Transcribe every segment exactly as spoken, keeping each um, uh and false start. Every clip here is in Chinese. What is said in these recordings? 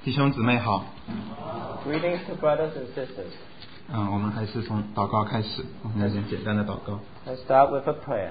弟兄姊妹好。 Greetings to brothers and sisters. 嗯，我们还是从祷告开始，我们来点简单的祷告。 Let's start with a prayer.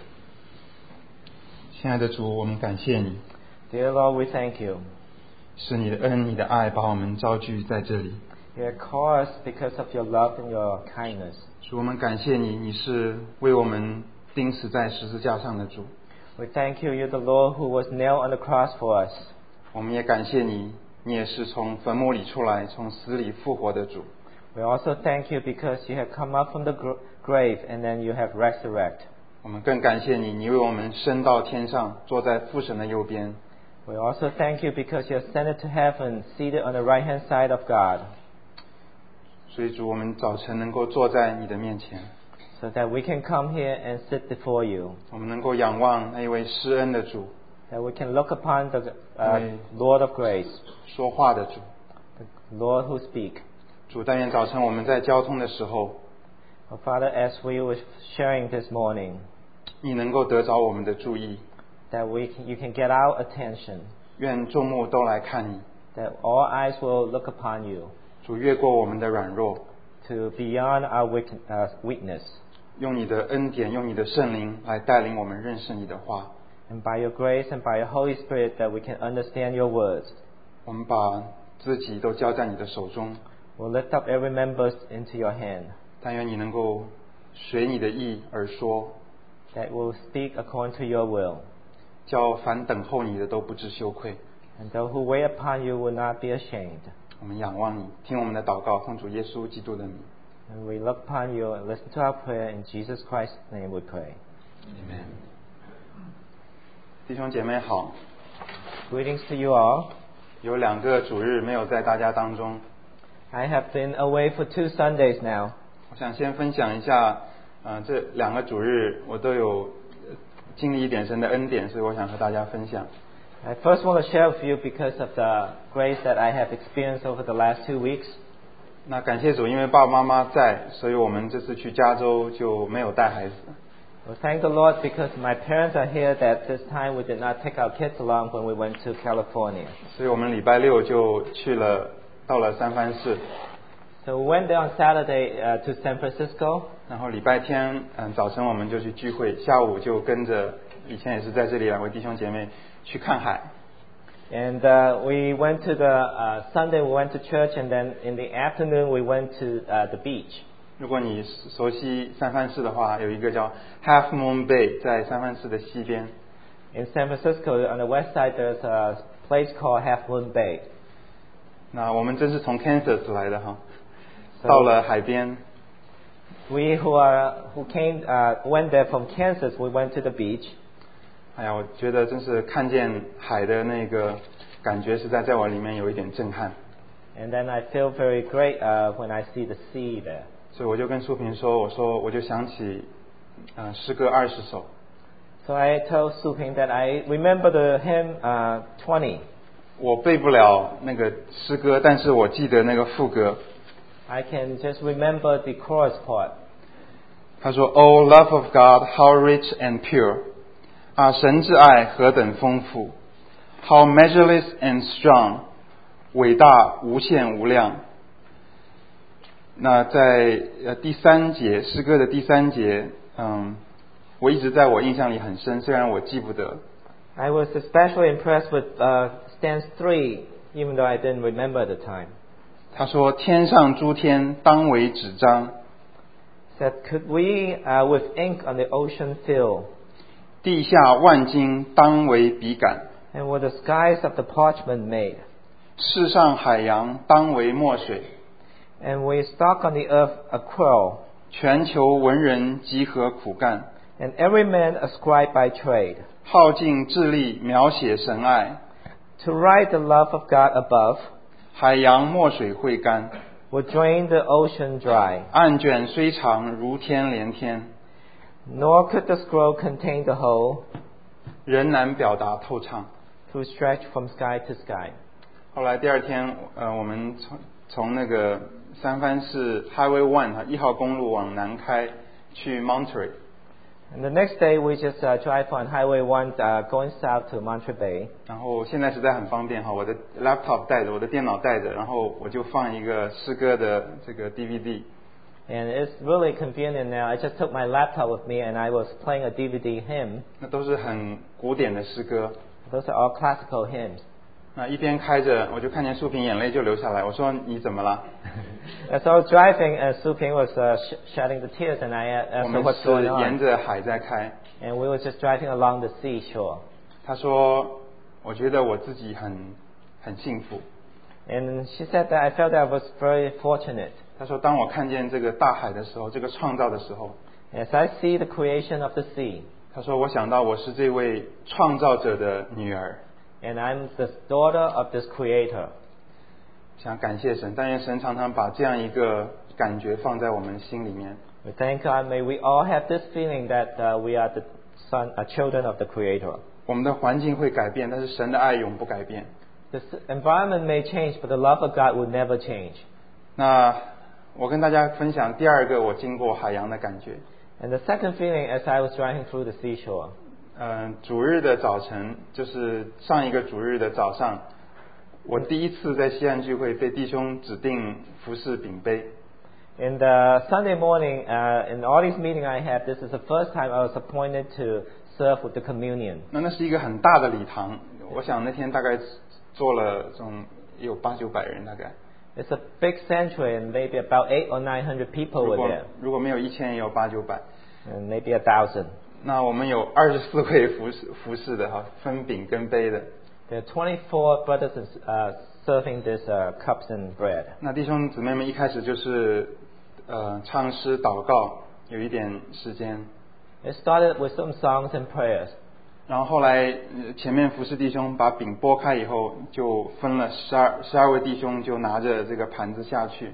亲爱的主，我们感谢你， Dear Lord, we thank you. 是你的恩、你的爱把我们招聚在这里。 You have called us because of your love and your kindness. 主，我们感谢你，你是为我们钉死在十字架上的主。 We thank you, you're the Lord who was nailed on the cross for us. 我们也感谢你，你也是从坟墓里出来，从死里复活的主。 We also thank you because you have come up from the gr- grave and then you have resurrected. 我们更感谢你，你为我们升到天上，坐在父神的右边。 We also thank you because you ascended to heaven, seated on the right hand side of God. 所以主，我们早晨能够坐在你的面前， So that we can come here and sit before you. 我们能够仰望那一位施恩的主， That we can look upon the uh, Lord of grace, 说话的主。 the Lord who speaks. 主，但愿早晨我们在交通的时候， Oh, Father, as we were sharing this morning, 你能够得着我们的注意。 that we can, you can get our attention, 愿众目都来看你。 that all eyes will look upon you, 主，越过我们的软弱， to beyond our weak, uh, weakness. 用你的恩典，用你的圣灵来带领我们认识你的话。 And by your grace and by your Holy Spirit, that we can understand your words. 我们把自己都交在你的手中， We'll lift up every member into your hand, 但愿你能够随你的意而说， that will speak according to your will. 叫凡等候你的都不知羞愧。 And those who wait upon you will not be ashamed. 我们仰望你，听我们的祷告，奉主耶稣基督的名。 And we look upon you and listen to our prayer. In Jesus Christ's name we pray. Amen。弟兄姐妹好， Greetings to you all. 有两个主日没有在大家当中， I have been away for two Sundays now. 我想先分享一下，呃，这两个主日我都有呃经历一点神的恩典，所以我想和大家分享。 I first want to share with you because of the grace that I have experienced over the last two weeks. 那感谢主，因为爸爸妈妈在，所以我们这次去加州就没有带孩子。 Well, thank the Lord because my parents are here that this time we did not take our kids along when we went to California. 所以我们礼拜六就去了，到了三藩市。 So we went there on Saturday uh, to San Francisco. 然后礼拜天，嗯，早晨我们就去聚会，下午就跟着以前也是在这里两位弟兄姐妹去看海。 And uh, we went to the uh, Sunday, we went to church, and then in the afternoon we went to uh, the beach. 如果你熟悉三藩市的话，有一个叫 Half Moon Bay， 在三藩市的西边。 In San Francisco, on the west side, there's a place called Half Moon Bay. 那我们真是从 Kansas 来的哈， So 到了海边。 we who are who came uh, went there from Kansas, we went to the beach. 哎呀，我觉得真是看见海的那个感觉，实在在我里面有一点震撼。 And then I feel very great uh, when I see the sea there. 所以我就跟淑萍说，我说我就想起，呃，诗歌二十首。 So I told Su Ping that I remember the hymn uh, twenty. 我背不了那个诗歌，但是我记得那个副歌。 I can just remember the chorus part. 他说 ：“Oh love of God, how rich and pure！ 啊，神之爱何等丰富 ！How measureless and strong！ 伟大无限无量。”那在呃第三节诗歌的第三节，嗯，我一直在我印象里很深，虽然我记不得。 I was especially impressed with uh, stanza three, even though I didn't remember at the time. 他说：“天上诸天当为纸张， Said, could we uh, with ink on the ocean fill, 地下万金当为笔杆， and were the skies of the parchment made, 世上海洋当为墨水， and we stock on the earth a quill, 全球文人集合苦干， and every man a scribe by trade, 耗尽智力描写神爱， to write the love of God above, 海洋墨水会干， would drain the ocean dry, 案卷虽长如天连天， nor could the scroll contain the whole, 仍难表达透畅。” to stretch from sky to sky. 后来第二天，呃，我们从从那个三藩市 Highway One 一号公路往南开去 Monterey。 And the next day we just uh, drive on Highway one uh, going south to Monterey Bay. 然后现在实在很方便哈，我的 laptop 带着，我的电脑带着，然后我就放一个诗歌的这个 D V D。 And it's really convenient now. I just took my laptop with me and I was playing a D V D hymn. 那都是很古典的诗歌。 Those are all classical hymns. 那一边开着，我就看见素萍眼泪就流下来。我说你怎么了？ As I was driving, uh, Su Ping was uh, sh- shedding the tears, and I asked 我 her 们 what's 是 going 沿 on. 着海在开。 And we were just driving along the seashore. 他说，我觉得我自己很很幸福。 And she said that I felt that I was very fortunate. 他说，当我看见这个大海的时候，这个创造的时候， As I see the creation of the sea, 他说，我想到我是这位创造者的女儿。 and I'm the daughter of this creator. 想感谢神，但愿神常常把这样一个感觉放在我们心里面。 We thank God. May we all have this feeling that uh, we are the son, uh, children of the creator. 我们的环境会改变，但是神的爱永不改变。 The s- environment may change, but the love of God will never change. 那我跟大家分享第二个我经过海洋的感觉。 And the second feeling as I was driving through the seashore. 嗯，主日的早晨，就是上一个主日的早上，我第一次在西岸聚会被弟兄指定服侍饼杯。 In the Sunday morning, uh, in all these meetings I had, this is the first time I was appointed to serve with the communion. 那那是一个很大的礼堂，我想那天大概坐了这种有八九百人大概。 It's a big sanctuary, and maybe about eight or nine hundred people 如 were 果 there, 如果没有一千，也有八九百。 and maybe a thousand. 那我们有二十四位服侍服侍的哈，分饼跟杯的。 There are twenty-four brothers uh, serving these uh, cups and bread. 那弟兄姊妹们一开始就是呃唱诗祷告，有一点时间。 It started with some songs and prayers. 然后后来呃前面服侍弟兄把饼拨开以后，就分了十二十二位弟兄就拿着这个盘子下去。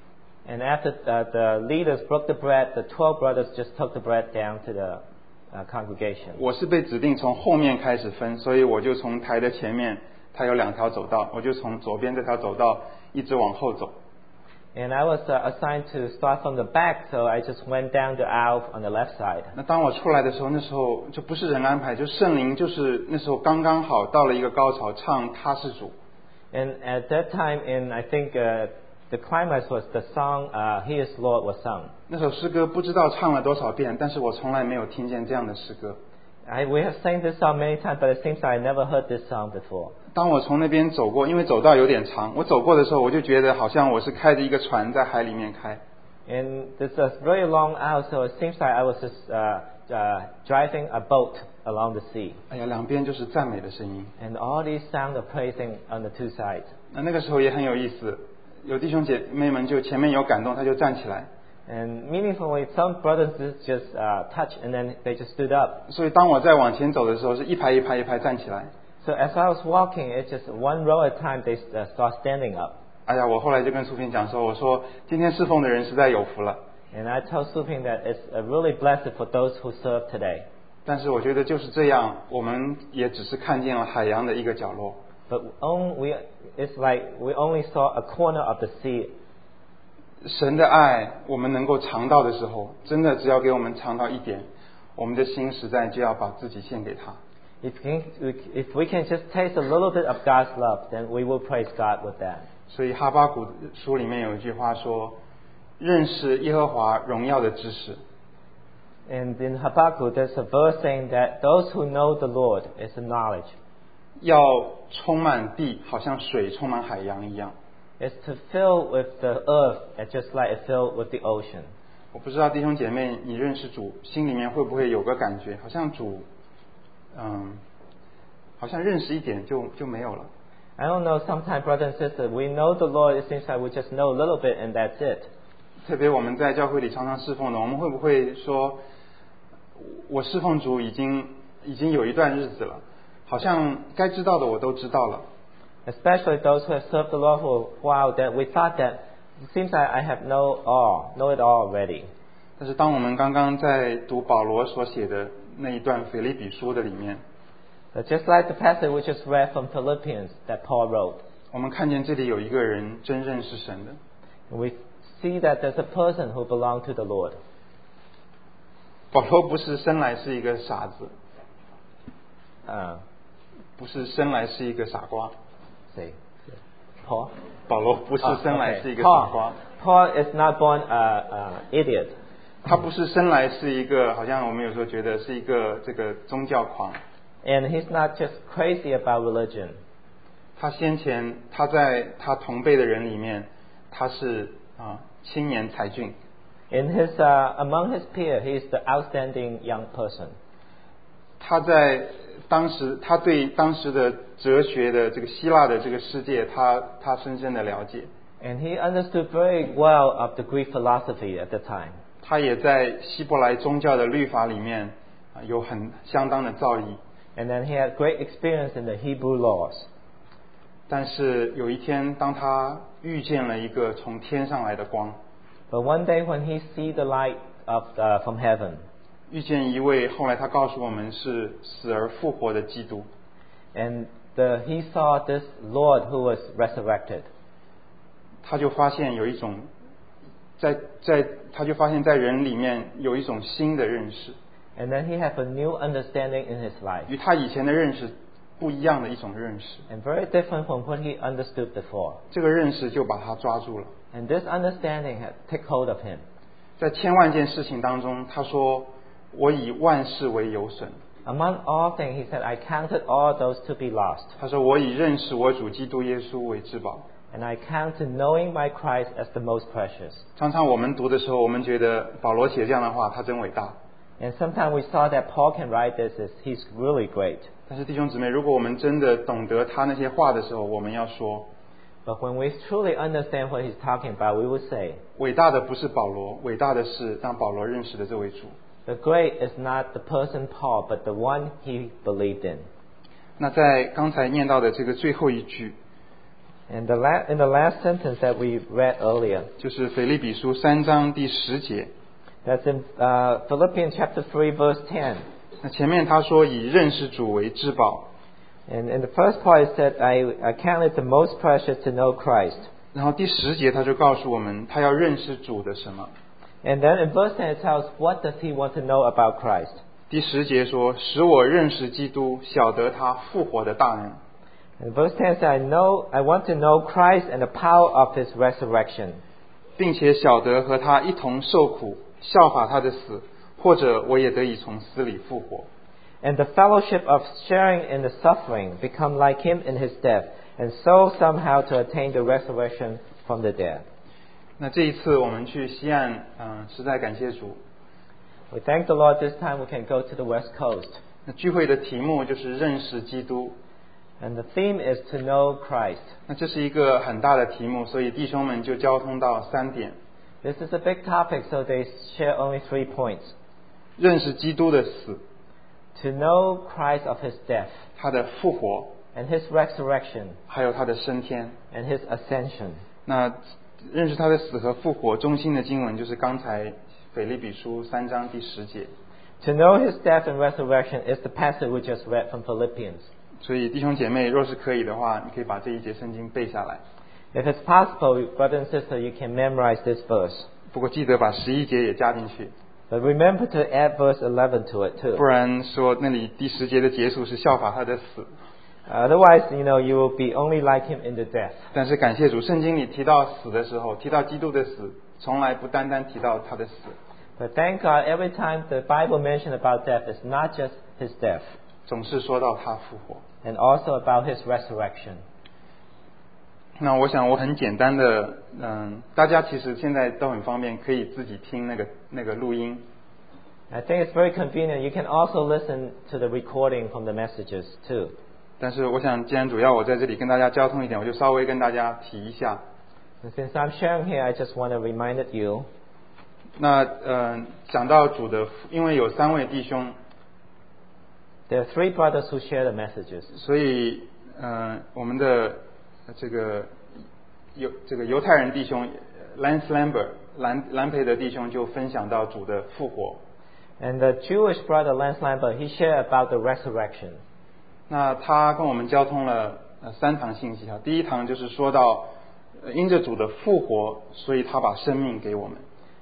And after uh, the leaders broke the bread, the twelve brothers just took the bread down to the uh, congregation. 我是被指定从后面开始分，所以我就从台的前面，它有两条走道，我就从左边这条走道一直往后走。 And I was uh, assigned to start from the back, so I just went down the aisle on the left side. 那当我出来的时候，那时候就不是人安排，就圣灵就是那时候刚刚好到了一个高潮，唱他是主。 And at that time, in I think uh, the climax was the song uh, "He Is Lord" was sung. 那首诗歌不知道唱了多少遍，但是我从来没有听见这样的诗歌。 I, we have sang this song many times, but it seems I never heard this song before. 当我从那边走过，因为走道有点长，我走过的时候，我就觉得好像我是开着一个船在海里面开。 And this is a very long aisle, so it seems like I was just uh, uh, driving a boat along the sea. 哎呀，两边就是赞美的声音。 And all these sound of praising on the two sides. 那那个时候也很有意思，有弟兄姐妹们就前面有感动，他就站起来。 And meaningfully, some brothers just uh, touched and then they just stood up. 所以当我在往前走的时候，是一排一排一排站起来。 So as I was walking, it's just one row at a time they uh, start standing up. 哎呀，我后来就跟苏萍讲说，我说今天侍奉的人实在有福了。 And I told Suping that it's uh, really blessed for those who serve today. 但是我觉得就是这样，我们也只是看见了海洋的一个角落。 But on, we, it's like we only saw a corner of the sea. 神的爱，我们能够尝到的时候，真的只要给我们尝到一点，我们的心实在就要把自己献给他。 If, can, if we can just taste a little bit of God's love, then we will praise God with that. 所以哈巴谷书里面有一句话说：“认识耶和华荣耀的知识。” And in Habakkuk, there's a verse saying that those who know the Lord is the knowledge. 要充满地，好像水充满海洋一样。 It's to fill with the earth, just like it filled with the ocean. 我不知道弟兄姐妹，你认识主，心里面会不会有个感觉，好像主，嗯，好像认识一点就就没有了。 I don't know, sometimes, brothers and sisters, we know the Lord, it seems like we just know a little bit and that's it. 特别我们在教会里常常侍奉的，我们会不会说，我侍奉主已经已经有一段日子了，好像该知道的我都知道了。 Especially those who have served the Lord for a while, that we thought that it seems like I have know all, know it all already. 但是当我们刚刚在读保罗所写的那一段腓立比书的里面， But just like the passage we just read from Philippians that Paul wrote, 我们看见这里有一个人真认识神的。 we see that there's a person who belongs to the Lord. 保罗不是生来是一个傻子， Uh, 不是生来是一个傻瓜。 say, Paul? 保罗不是 Oh, 生来 okay. 是一个傻瓜。 Paul, Paul is not born a, a idiot. 他不是生来是一个，好像我们有时候觉得是一个这个宗教狂。 And he's not just crazy about religion. 他先前他在他同辈的人里面，他是啊青年才俊。 In his, uh, among his peers, he is the outstanding young person. 他在当时，他对当时的哲学的这个希腊的这个世界，他他深深的了解。 And he understood very well of the Greek philosophy at the time. 他也在希伯来宗教的律法里面啊有很相当的造诣。 And then he had great experience in the Hebrew laws. 但是有一天，当他遇见了一个从天上来的光， But one day when he see the light of, uh, from heaven, 遇见一位后来他告诉我们是死而复活的基督， and the, he saw this Lord who was resurrected. 他就发现有一种在在他就发现在人里面有一种新的认识， And then he had a new understanding in his life. 与他以前的认识不一样的一种认识。 And very different from what he understood before. 这个认识就把他抓住了。 And this understanding had take hold of him. 在千万件事情当中，他说：“我以万事为有损。” Among all things, he said, I counted all those to be lost. 他说：“我以认识我主基督耶稣为至宝。” And I count to knowing my Christ as the most precious. 常常我们读的时候，我们觉得保罗写这样的话，他真伟大。 And sometimes we saw that Paul can write this as he's really great. 但是弟兄姊妹，如果我们真的懂得他那些话的时候，我们要说， But when we truly understand what he's talking about, we will say, 伟大的不是保罗，伟大的是让保罗认识的这位主。 the great is not the person Paul, but the one he believed in. 那在刚才念到的这个最后一句， And the la- in the last sentence that we read earlier, 就是腓立比书三章第十节。 that's in uh, Philippians chapter three, verse ten. 那前面他说以认识主为至宝， And in the first part it said, I, I count it the most precious to know Christ. 然后第十节他就告诉我们，他要认识主的什么。 And then in verse ten it tells what does he want to know about Christ. 第十节说，使我认识基督，晓得他复活的大能。 And verse ten says, I know, I want to know Christ and the power of his resurrection. 并且晓得和他一同受苦，效法他的死，或者我也得以从死里复活。 And the fellowship of sharing in the suffering, become like him in his death, and so somehow to attain the resurrection from the dead. 那这一次我们去西岸，嗯、实在感谢主。 We thank the Lord this time we can go to the West Coast. 那聚会的题目就是认识基督。 And the theme is to know Christ. 那这是一个很大的题目，所以弟兄们就交通到三点： This is a big topic, so they share only three points. 认识基督的死， To know Christ of his death, 他的复活， and his resurrection, 还有他的升天。 and his ascension. 那认识他的死和复活，中心的经文就是刚才腓立比书三章第十节。 To know his death and resurrection is the passage we just read from Philippians. 所以弟兄姐妹，若是可以的话，你可以把这一节圣经背下来。 If it's possible, brother and sister, you can memorize this verse. 不过记得把十一节也加进去， But remember to add verse eleven to it too. 不然说那里第十节的结束是效法他的死。 Otherwise, you know, you will be only like him in the death. 但是感谢主，圣经里提到死的时候，提到基督的死，从来不单单提到他的死， But thank God, every time the Bible mentions about death, it's not just his death, 总是说到他复活。 and also about his resurrection. 那我想我很简单的，嗯，大家其实现在都很方便，可以自己听那个那个录音。 I think it's very convenient. You can also listen to the recording from the messages too. 但是我想，既然主要我在这里跟大家交通一点，我就稍微跟大家提一下。 And since I'm sharing here, I just want to remind you. 那呃，讲到主的，因为有三位弟兄， There are three brothers who share the messages. 所以呃，我们的这个犹这个犹太人弟兄 Lance Lambert 兰兰培德弟兄就分享到主的复活。 And the Jewish brother Lance Lambert, he shared about the resurrection. 那他跟我们交通了呃三堂信息啊，第一堂就是说到，呃因着主的复活，所以他把生命给我们。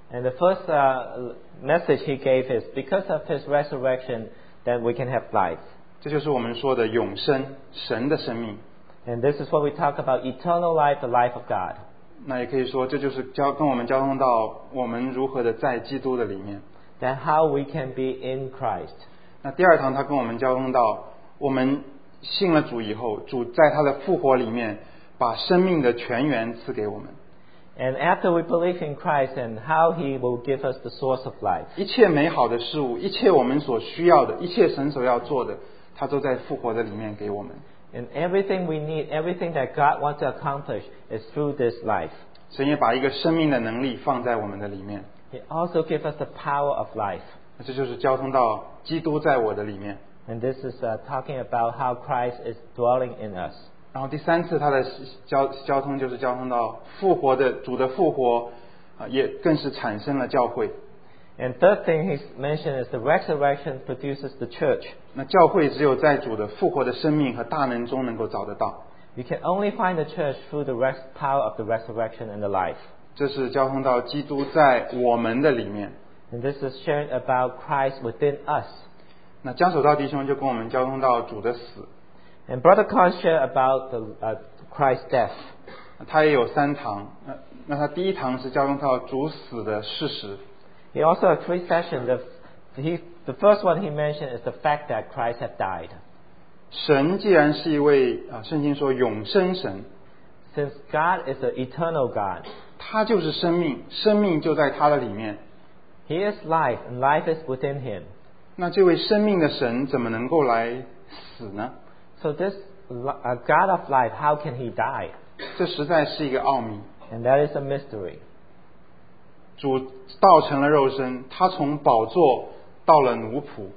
And the first uh, message he gave is because of his resurrection, that we can have life. 这就是我们说的永生，神的生命。 And this is what we talk about, eternal life, the life of God. 那也可以说，这就是交跟我们交通到我们如何的在基督的里面。 That how we can be in Christ. 那第二堂他跟我们交通到，我们信了主以后，主在他的复活里面把生命的泉源赐给我们。 And after we believe in Christ and how He will give us the source of life. 一切美好的事物，一切我们所需要的，一切神所要做的，他都在复活的里面给我们。 And everything we need, everything that God wants to accomplish is through this life. 神也把一个生命的能力放在我们的里面。 He also gives us the power of life. 这就是交通到基督在我的里面。 And this is uh, talking about how Christ is dwelling in us. 然后第三次他的交交通就是交通到复活的主的复活，啊，也更是产生了教会。 And third thing he mentioned is the resurrection produces the church. 那教会只有在主的复活的生命和大能中能够找得到。 You can only find the church through the res- power of the resurrection and the life. 这是交通到基督在我们的里面。 And this is sharing about Christ within us. 那江守道弟兄就跟我们交通到主的死。 And Brother Khan shared about the, uh, Christ's death. 他也有三堂。那那他第一堂是交通到主死的事实。 He also had three sessions. The, he, the first one he mentioned is the fact that Christ had died. 神既然是一位啊，圣经说永生神， Since God is an eternal God, 他就是生命，生命就在他的里面。 He is life, and life is within Him. 那这位生命的神怎么能够来死呢？ So this uh, God of life, how can He die? 这实在是一个奥秘。 And that is a mystery. 主道成了肉身，他从宝座到了奴仆。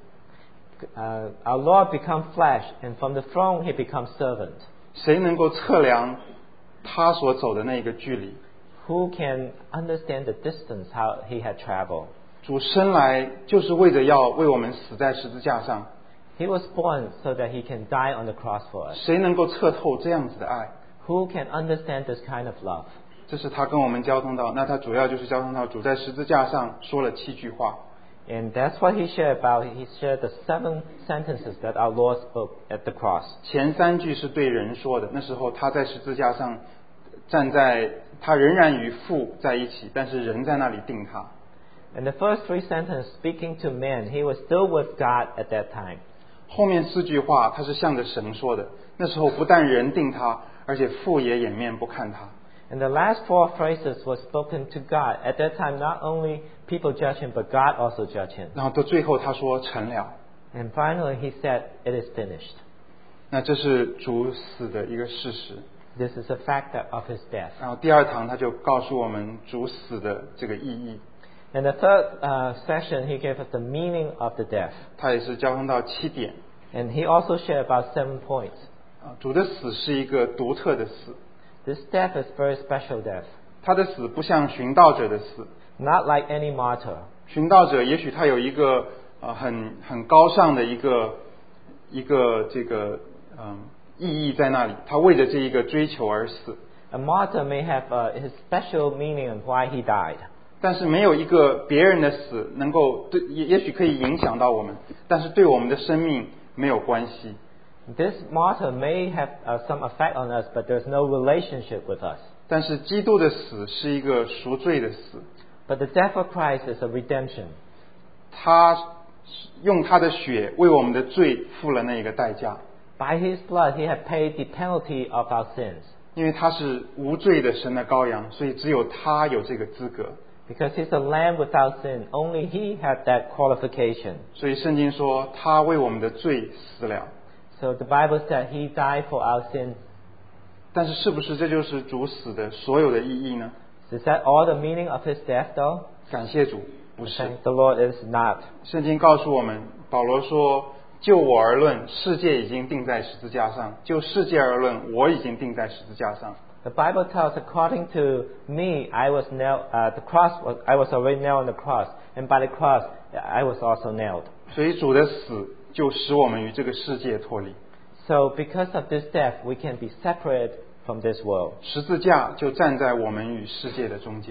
Uh, our Lord becomes flesh, and from the throne He becomes servant. 谁能够测量他所走的那个距离？ Who can understand the distance how He had traveled? 主生来就是为着要为我们死在十字架上。 He was born so that He can die on the cross for us. 谁能够测透这样子的爱？ Who can understand this kind of love? 这是他跟我们交通到，那他主要就是交通到主在十字架上说了七句话。 And that's what He shared about. He shared the seven sentences that our Lord spoke at the cross. 前三句是对人说的，那时候他在十字架上站在，他仍然与父在一起，但是人在那里定他。 And the first three sentences speaking to men, He was still with God at that time. 后面四句话他是向着神说的，那时候不但人定他，而且父也掩面不看他。 And the last four phrases were spoken to God. At that time, not only people judge Him, but God also judged Him. 然后到最后他说成了。 And finally, He said, "It is finished." 那这是主死的一个事实。 This is a fact of His death. 然后第二堂他就告诉我们主死的这个意义。 And the third uh, session, He gave us the meaning of the death. 他也是交通到七点。 And He also shared about seven points. 啊，主的死是一个独特的死。 This death is very special death. 他的死不像寻道者的死。 Not like any martyr. 寻道者也许他有一个呃很很高尚的一个一个这个嗯意义在那里，他为着这一个追求而死。 A martyr may have uh, his special meaning and why he died. 但是没有一个别人的死能够对，也也许可以影响到我们，但是对我们的生命没有关系。 This martyr may have uh, some effect on us, but there's no relationship with us. 但是基督的死是一个赎罪的死， But the death of Christ is a redemption. 他用他的血为我们的罪付了那个代价， By His blood, He had paid the penalty of our sins. 因为他是无罪的神的羔羊，所以只有他有这个资格。 Because He's a lamb without sin, only He had that qualification. 所以圣经说他为我们的罪死了。 So the Bible said He died for our sins. 但是是不是这就是主死的所有的意义呢？ Is that all the meaning of His death, though? 感谢主，不是。 Thank the Lord, it is not. 圣经告诉我们，保罗说：“就我而论，世界已经钉在十字架上；就世界而论，我已经钉在十字架上。” The Bible tells, according to me, I was nailed. Uh, the cross was, I was already nailed on the cross, and by the cross, I was also nailed. 所以主的死就使我们与这个世界脱离， So, because of this death, we can be separated from this world. 十字架就站在我们与世界的中间。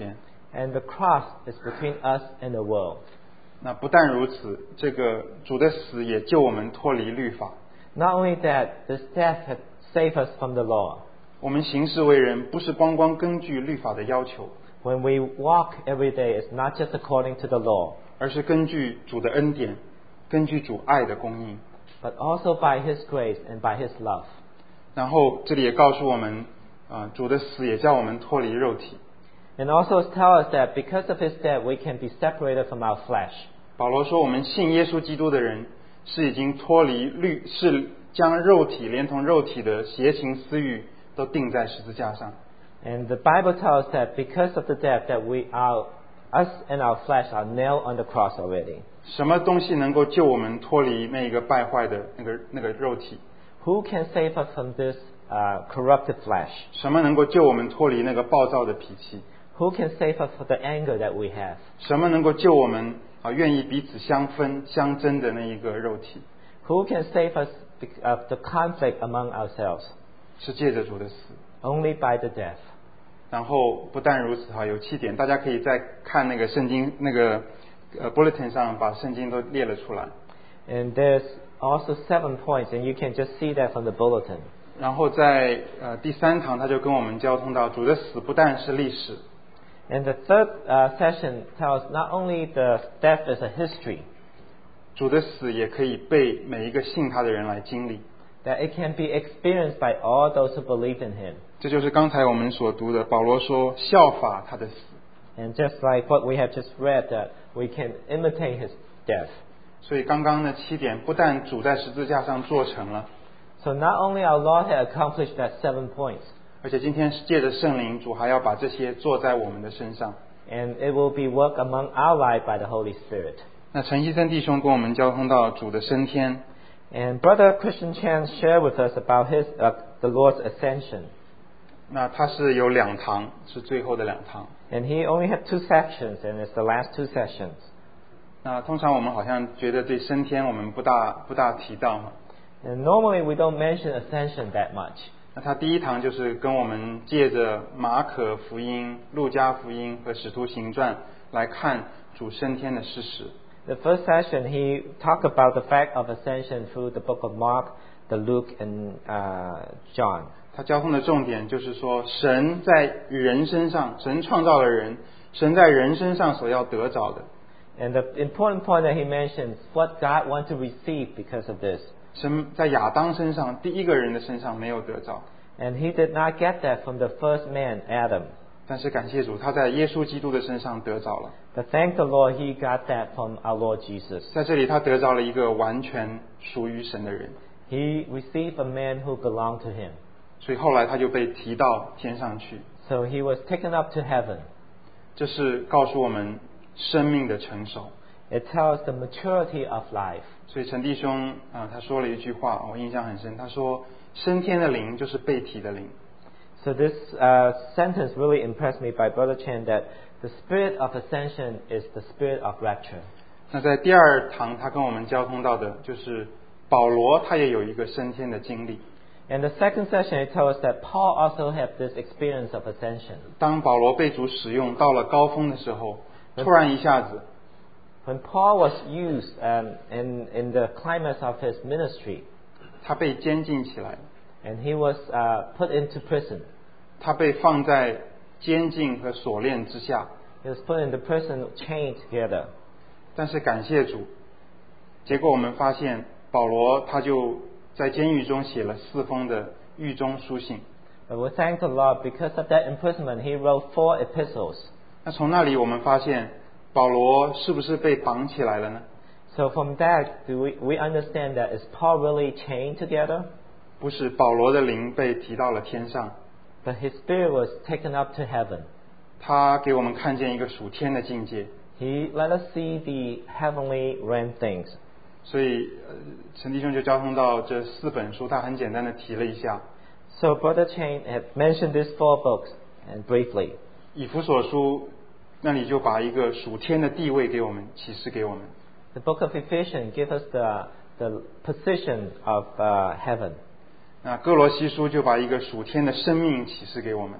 And the cross is between us and the world. 那不但如此，这个主的死也救我们脱离律法。 Not only that, this death had saved us from the law. 我们行事为人不是光光根据律法的要求， When we walk every day, it's not just according to the law, 而是根据主的恩典，根据主爱的供应。 but also by His grace and by His love. 然后这里也告诉我们，啊、主的死也叫我们脱离肉体。 And also tell us that because of His death, we can be separated from our flesh. 保罗说，我们信耶稣基督的人是已经脱离律，是将肉体连同肉体的邪情私欲都钉在十字架上。 And the Bible tells us that because of the death, that we are, us and our flesh are nailed on the cross already. 什么东西能够救我们脱离那个败坏的那个那个肉体？ Who can save us from this uh, corrupted flesh? 什么能够救我们脱离那个暴躁的脾气？ Who can save us from the anger that we have? 什么能够救我们啊愿意彼此相分相争的那一个肉体？ Who can save us of the conflict among ourselves? 是借着主的死。 Only by the death. 然后不但如此哈，有七点，大家可以再看那个圣经那个呃 bulletin 上把圣经都列了出来。 And there's also seven points, and you can just see that from the bulletin. 然后在呃第三堂他就跟我们交通到主的死不但是历史， And the third uh, session tells not only the death is a history, 主的死也可以被每一个信他的人来经历。 that it can be experienced by all those who believe in Him. 这就是刚才我们所读的，保罗说效法他的死。 And just like what we have just read, that we can imitate His death. 所以刚刚的七点，不但主在十字架上做成了， So not only our Lord had accomplished that seven points, 而且今天借着圣灵，主还要把这些做在我们的身上。 and it will be worked among our life by the Holy Spirit. 那陈希森弟兄跟我们交通到主的升天， And Brother Christian Chan shared with us about his uh, the Lord's ascension. 那他是有两堂，是最后的两堂。 And he only had two sections, and it's the last two sessions. 那通常我们好像觉得对升天我们不大不大提到哈。 And normally we don't mention ascension that much. 那他第一堂就是跟我们借着马可福音、路加福音和使徒行传来看主升天的事实。 The first session, he talked about the fact of ascension through the book of Mark, the Luke, and uh, John. 他交通的重点就是说，神在人身上，神创造了人，神在人身上所要得着的， And the important point that he mentions, what God wants to receive because of this. 神在亚当身上，第一个人的身上没有得着， And he did not get that from the first man, Adam. 但是感谢主，他在耶稣基督的身上得着了。 But thank the Lord, he got that from our Lord Jesus. 在这里，他得着了一个完全属于神的人， He received a man who belonged to him. 所以后来他就被提到天上去。 So he was taken up to heaven. 这是告诉我们生命的成熟。 It tells the maturity of life. 所以陈弟兄啊、呃他说了一句话，我印象很深。他说：“升天的灵就是被提的灵。” So this uh, sentence really impressed me by Brother Chen, that the spirit of ascension is the spirit of rapture. 那在第二堂，他跟我们交通到的就是保罗，他也有一个升天的经历。 In the second session, it tells us that Paul also had this experience of ascension. 当保罗被主使用到了高峰的时候，突然一下子， When Paul was used um, in, in the climax of his ministry, 他被监禁起来， and he was uh, put into prison. 他被放在监禁和锁链之下。 He was put into prison, chained together. 但是感谢主，结果我们发现保罗他就在监狱中写了四封的狱中书信。 But we thank the Lord, because of that imprisonment, he wrote four epistles. 那从那里我们发现保罗是不是被绑起来了呢？ So from that, do we, we understand that is Paul really chained together? 不是，保罗的灵被提到了天上， But his spirit was taken up to heaven. 他给我们看见一个属天的境界。 He let us see the heavenly realm things. 所以，呃，陈弟兄就交通到这四本书，他很简单的提了一下。 So Brother Chain had mentioned these four books, and briefly. 以弗所书那里就把一个属天的地位给我们启示给我们。 The book of Ephesians gives us the, the position of uh, heaven. 那哥罗西书就把一个属天的生命启示给我们。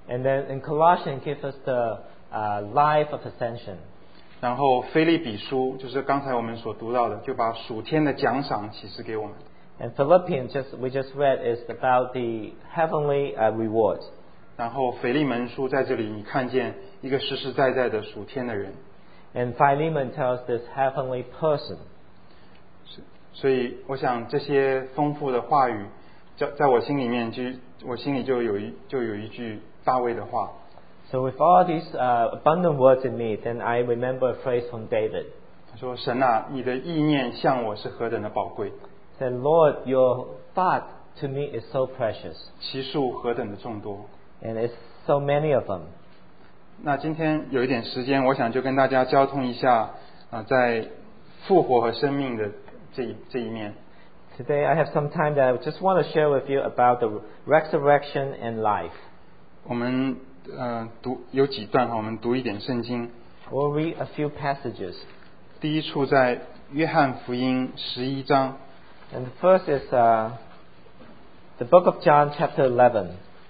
And then in Colossians, it gives us the uh, life of ascension. 然后腓立比书就是刚才我们所读到的，就把属天的奖赏启示给我们。 And Philippians, just we just read, is about the heavenly uh, rewards. 然后腓利门书在这里，你看见一个实实在在的属天的人。 And Philemon tells this heavenly person. 所以我想这些丰富的话语，在在我心里面就我心里就有一就有一句大卫的话。 So with all these uh, abundant words in me, then I remember a phrase from David. 他说：“神啊，你的意念向我是何等的宝贵。” Said, Lord, your thought to me is so precious. 其数何等的众多。 And it's so many of them. 那今天有一点时间，我想就跟大家交通一下啊、呃，在复活和生命的这一这一面。 Today I have some time that I just want to share with you about the resurrection and life. 我们呃读有几段哈，我们读一点圣经。 We'll read a few passages. 第一处在约翰福音十一章。 And the first is uh, the book of John, chapter eleven.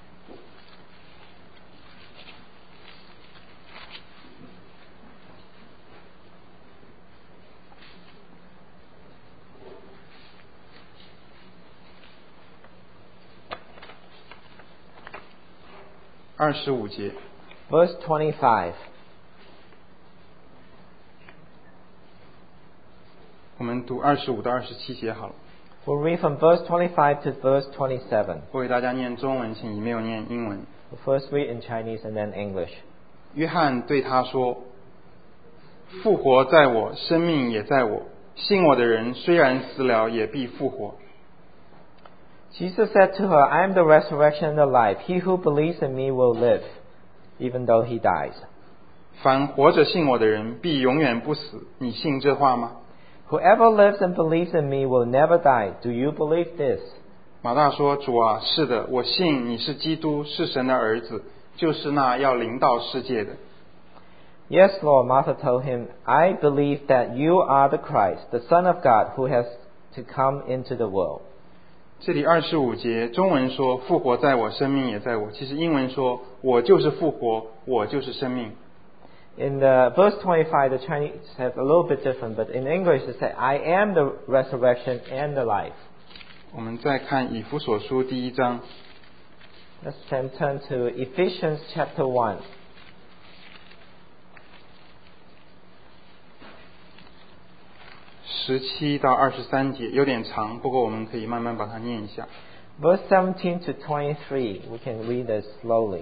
二十五节。 Verse twenty-five. 我们读二十五到二十七节好了。 We'll read from verse twenty-five to verse twenty-seven. 我给大家念中文，请你没有念英文。 We'll first read in Chinese and then English. 约翰对他说：“复活在我，生命也在我。信我的人，虽然死了，也必复活。” Jesus said to her, I am the resurrection and the life. He who believes in me will live, even though he dies. 凡活着信我的人，必永远不死。你信这话吗？ Whoever lives and believes in me will never die. Do you believe this? 马大说：“主啊，是的，我信你是基督，是神的儿子，就是那要临到世界的。” Yes, Lord, Martha told him, I believe that you are the Christ, the Son of God, who has to come into the world. 这里二十五节，中文说复活在我，生命也在我。其实英文说我就是复活，我就是生命。 In the verse twenty-five, the Chinese says a little bit different, but in English it says, I am the resurrection and the life. 我们再看以弗所书第一章。 Let's then turn to Ephesians chapter one. 十七到二十三节有点长，不过我们可以慢慢把它念一下。 Verse seventeen to twenty-three, we can read this slowly.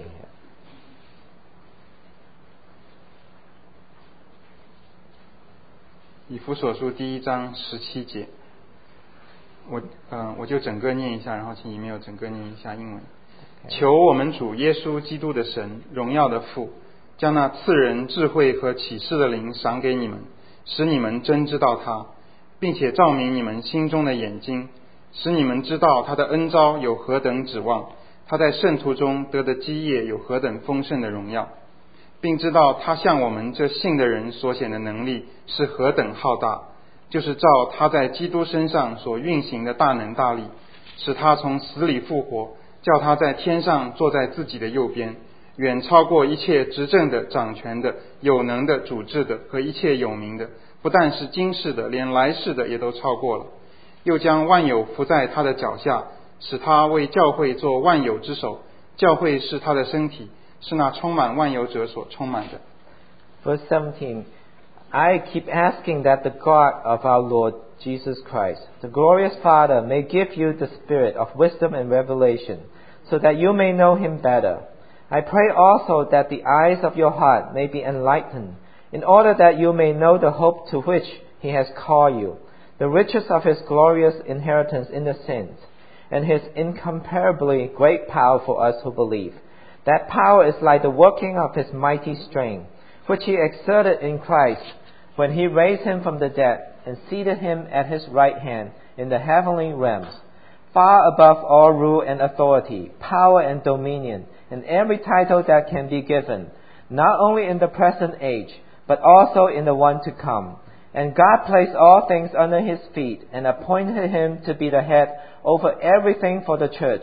以弗所书第一章十七节，我嗯、呃，我就整个念一下，然后请你们有整个念一下英文。求我们主耶稣基督的神，荣耀的父，将那赐人智慧和启示的灵赏给你们，使你们真知道他，并且照明你们心中的眼睛，使你们知道他的恩召有何等指望，他在圣徒中得的基业有何等丰盛的荣耀，并知道他向我们这信的人所显的能力是何等浩大，就是照他在基督身上所运行的大能大力，使他从死里复活，叫他在天上坐在自己的右边，远超过一切执政的、掌权的、有能的、主治的和一切有名的，不但是今世的，连来世的也都超过了。又将万有伏在他的脚下，使他为教会做万有之首。教会是他的身体，是那充满万有者所充满的。 Verse seventeen, I keep asking that the God of our Lord Jesus Christ, the glorious Father, may give you the spirit of wisdom and revelation, so that you may know him better. I pray also that the eyes of your heart may be enlightened, in order that you may know the hope to which he has called you, the riches of his glorious inheritance in the saints, and his incomparably great power for us who believe. That power is like the working of his mighty strength, which he exerted in Christ when he raised him from the dead and seated him at his right hand in the heavenly realms, far above all rule and authority, power and dominion, and every title that can be given, not only in the present age, but also in the one to come. And God placed all things under his feet and appointed him to be the head over everything for the church,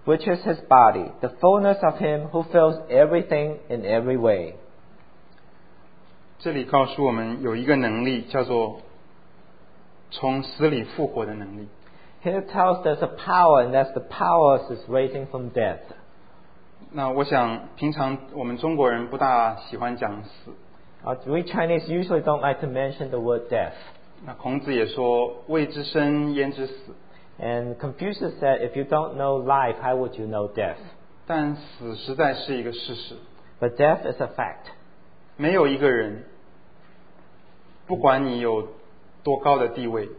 which is his body, the fullness of him who fills everything in every way. 这里告诉我们有一个能力叫做从死里复活的能力。 Here it tells there's a power, and that's the power is raising from death. 那我想平常我们中国人不大喜欢讲死。 Uh, we Chinese usually don't like to mention the word death. 那孔子也说未知生焉知死。 And Confucius said, if you don't know life, how would you know death? 但死实在是一个事实。 But death is a fact. 没有一个人，不管你有多高的地位，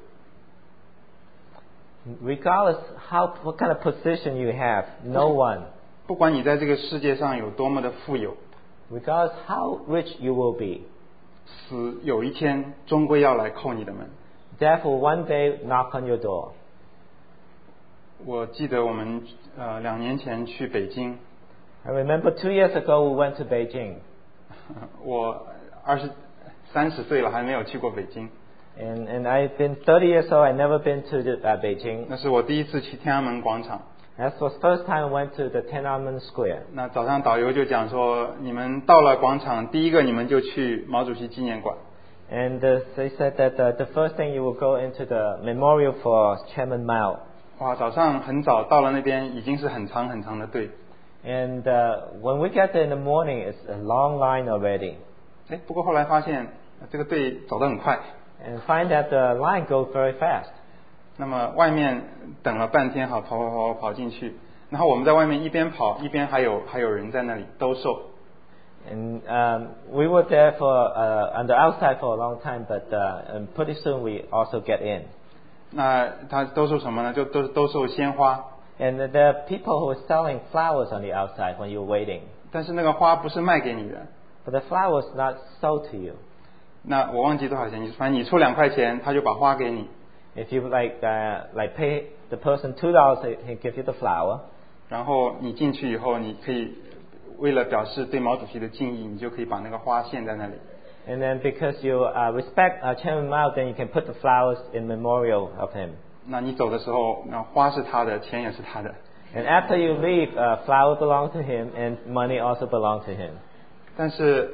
Regardless how what kind of position you have, no one, 不管你在这个世界上有多么的富有， regardless how rich you will be, 死有一天终归要来叩你的门。 death will one day knock on your door. 我记得我们呃两年前去北京， I remember two years ago we went to Beijing, 我二十三十岁了还没有去过北京， and and I've been thirty years old. I've never been to the, uh, Beijing. 那是我第一次去天安门广场。 That was the first time I went to the Tiananmen Square. 那早上导游就讲说，你们到了广场，第一个你们就去毛主席纪念馆。 And uh, they said that uh, the first thing you will go into the memorial for Chairman Mao. 哇，早上很早到了那边，已经是很长很长的队。 And uh, when we get there in the morning, it's a long line already. 哎，不过后来发现呃这个队走得很快。 And find that the line goes very fast. 那么外面等了半天，好跑跑跑跑进去，然后我们在外面一边跑一边还有还有人在那里兜售。 And um, we were there for uh, on the outside for a long time, but uh, and pretty soon we also get in. 那他兜售什么呢？就都兜售鲜花。 And there are people who are selling flowers on the outside when you're waiting. 但是那个花不是卖给你的。 But the flowers not sold to you. 那我忘记多少钱，你反正你出两块钱，他就把花给你。 If you like uh, like pay the person two dollars, he give you the flower. 然后你进去以后，你可以为了表示对毛主席的敬意，你就可以把那个花献在那里。 And then because you uh, respect uh, Chairman Mao, then you can put the flowers in memorial of him. 那你走的时候，那花是他的，钱也是他的。 And after you leave, uh, flower belong to him, and money also belong to him. 但是，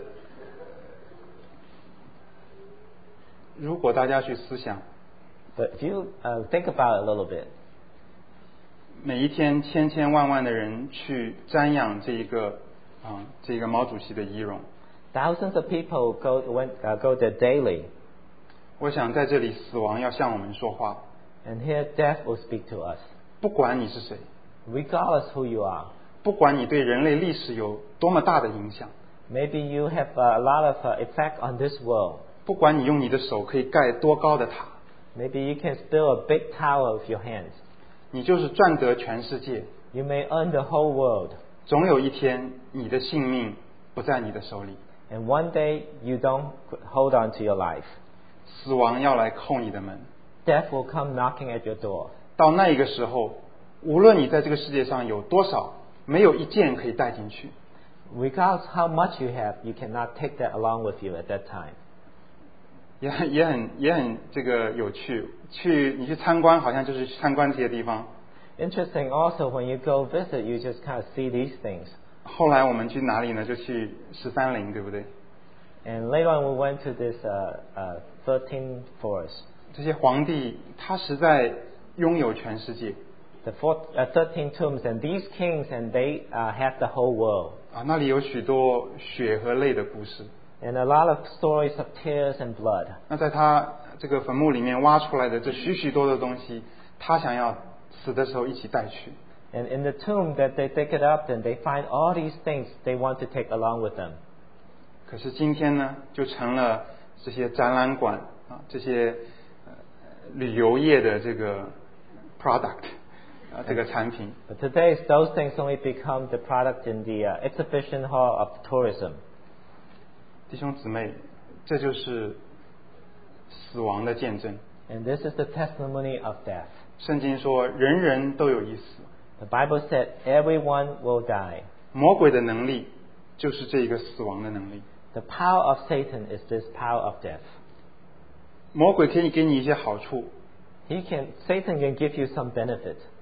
如果大家去思想， But if you uh, think about it a little bit, 每一天千千万万的人去瞻仰这一个啊、这个毛主席的遗容， thousands of people go went, uh, go there daily, 我想在这里死亡要向我们说话， and here death will speak to us. 不管你是谁， Regardless who you are, 不管你对人类历史有多么大的影响， maybe you have uh, a lot of uh, effect on this world. 不管你用你的手可以盖多高的塔， Maybe you can build a big tower with your hands. 你就是赚得全世界， You may earn the whole world, 总有一天你的性命不在你的手里， and one day you don't hold on to your life. 死亡要来叩你的门。 Death will come knocking at your door. 到那一个时候，无论你在这个世界上有多少，没有一件可以带进去。 Regardless how much you have, you cannot take that along with you at that time. 也很也很也很这个有趣，去你去参观，好像就是去参观这些地方。 Interesting also, when you go visit, you just kind of see these things. 后来我们去哪里呢？就去十三陵，对不对？ And later on, we went to this uh, uh, thirteen forest. 这些皇帝他实在拥有全世界 The four, uh, thirteen tombs, and these kings, and they uh, have the whole world. 啊，那里有许多血和泪的故事。 And a lot of stories of tears and blood. 那在他这个坟墓里面挖出来的这许许多的东西，他想要死的时候一起带去。 And in the tomb that they dig it up, and they find all these things they want to take along with them. 可是今天呢，就成了这些展览馆啊，这些、呃、旅游业的这个 product 啊，这个产品。 But today, those things only become the product in the uh, exhibition hall of tourism. 弟兄姊妹，这就是死亡的见证。 And this is the testimony of death. 圣经说，人人都有一死。 The Bible said everyone will die. 魔鬼的能力就是这个死亡的能力。 The power of Satan is this power of death. 魔鬼可以给你一些好处， He can, Satan can give you some benefit.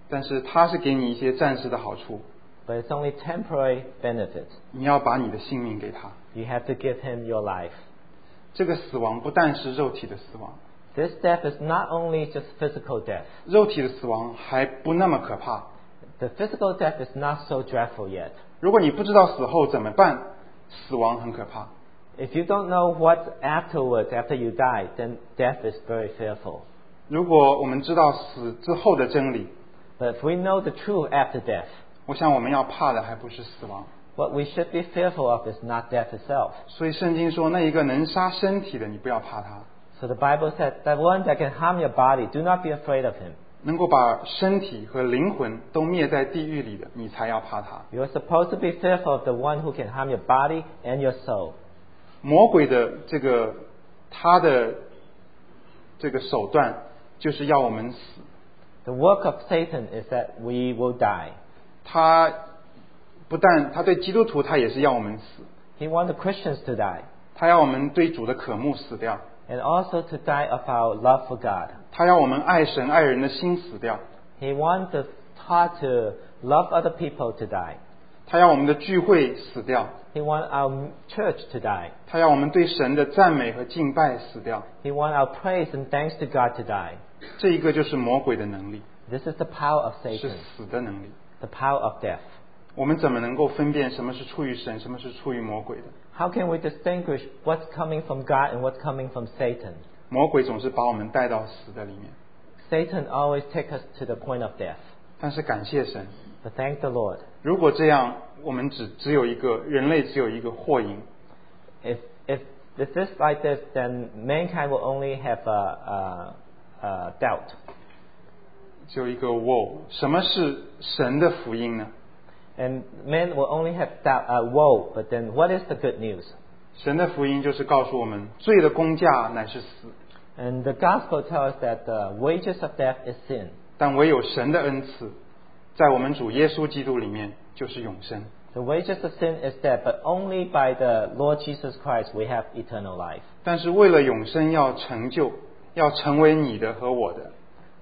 但是它是给你一些暂时的好处， but it's only temporary benefit. 你要把你的性命给他。 You have to give him your life. 这个死亡不但是肉体的死亡， This death is not only just physical death. 肉体的死亡还不那么可怕。 The physical death is not so dreadful yet. 如果你不知道死后怎么办，死亡很可怕。 If you don't know what afterwards, after you die, then death is very fearful. 如果我们知道死之后的真理， But if we know the truth after death, 我想我们要怕的还不是死亡。 what we should be fearful of is not death itself. 所以圣经说，那一个能杀身体的，你不要怕他； So the Bible said, that one that can harm your body, do not be afraid of him. 能够把身体和灵魂都灭在地狱里的，你才要怕他。 You are supposed to be fearful of the one who can harm your body and your soul. 魔鬼的这个他的这个手段，就是要我们死。 The work of Satan is that we will die. 他不但他对基督徒，他也是要我们死。 He wants the Christians to die, 他要我们对主的渴慕死掉， and also to die of our love for God. 他要我们爱神爱人的心死掉， He wants the heart to love other people to die. 他要我们的聚会死掉， He wants our church to die. 他要我们对神的赞美和敬拜死掉。 He wants our praise and thanks to God to die. 这一个就是魔鬼的能力， This is the power of 是 Satan, 死的能力。 the power of death. 我们怎么能够分辨什么是出于神，什么是出于魔鬼的？ How can we distinguish what's coming from God and what's coming from Satan? 魔鬼总是把我们带到死的里面， Satan always takes us to the point of death. 但是感谢神， But thank the Lord. 如果这样，我们只只有一个人类，只有一个祸因。 If, if, if this like this, then mankind will only have a, a, a doubt. 只有一个 woe。什么是神的福音呢？ And men will only have doubt, uh, woe. But then what is the good news? 神的福音就是告诉我们，罪的工价乃是死， And the gospel tells us that the wages of death is sin. 但唯有神的恩赐，在我们主耶稣基督里面就是永生。 The wages of sin is death, but only by the Lord Jesus Christ we have eternal life. 但是为了永生要成就，要成为你的和我的，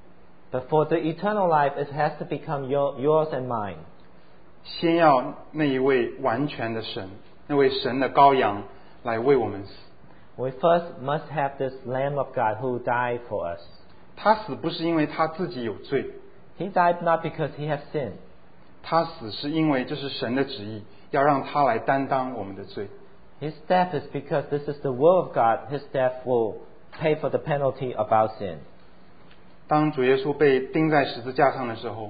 But for the eternal life, it has to become your, yours and mine. 先要那一位完全的神，那位神的羔羊来为我们死。 We first must have this Lamb of God who died for us. 他死不是因为他自己有罪， He died not because he has sinned. 他死是因为这是神的旨意，要让他来担当我们的罪。 His death is because this is the will of God. His death will pay for the penalty of our sin. 当主耶稣被钉在十字架上的时候，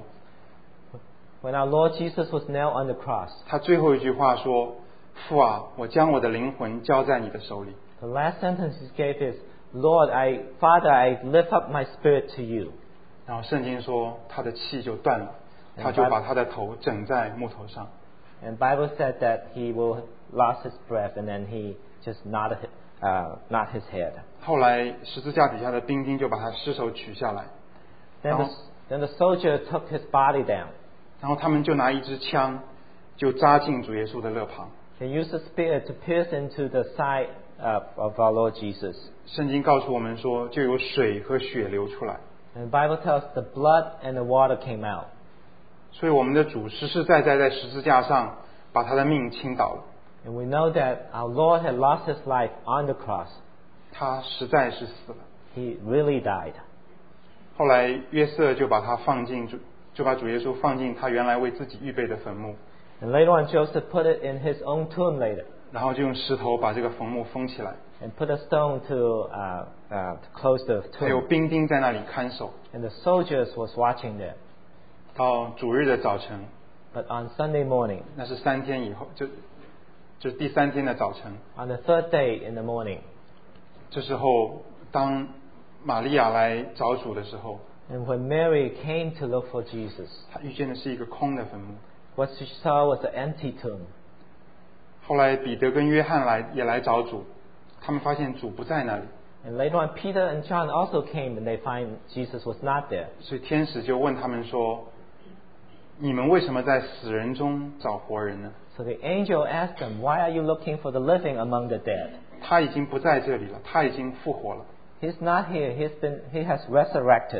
When our Lord Jesus was nailed on the cross, 他最后一句话说：“父啊，我将我的灵魂交在你的手里。” the last sentence he gave is, Lord, I, Father, I lift up my spirit to you. 然后圣经说他的气就断了，他就把他的头枕在木头上。 And Bible said that he will lost his breath and then he just nodded, uh, nod his head. 后来十字架底下的兵丁就把他尸首取下来， Then the, then the soldier took his body down. 然后他们就拿一支枪，就扎进主耶稣的肋旁。 They used a spear to pierce into the side uh, of our Lord Jesus. 圣经告诉我们说，就有水和血流出来。 And the Bible tells the blood and the water came out. 所以我们的主实实在在在十字架上把他的命倾倒了， And we know that our Lord had lost his life on the cross. 他实在是死了。 He really died. 后来约瑟就把他放进主，就把主耶稣放进他原来为自己预备的坟墓， And later on, Joseph put it in his own tomb later 然后就用石头把这个坟墓封起来， and put a stone to, uh, uh, to close the 还有 tomb. 兵丁在那里看守。 And the soldiers was watching there. 到主日的早晨， But on Sunday morning, 那是三天以后，就就是第三天的早晨。 on the third day in the morning, 这时候，当玛利亚来找主的时候， and when Mary came to look for Jesus, 她遇见的是一个空的坟墓。 what she saw was an empty tomb. 后来彼得跟约翰来也来找主，他们发现主不在那里， And later on, Peter and John also came and they find Jesus was not there. 所以天使就问他们说：“你们为什么在死人中找活人呢？ So the angel asked them, why are you looking for the living among the dead? 他已经不在这里了，他已经复活了。 He's not here. He's been, he has resurrected.